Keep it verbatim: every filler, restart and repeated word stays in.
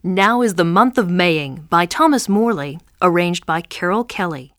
Now is the Month of Maying by Thomas Morley, arranged by Carol Kelly.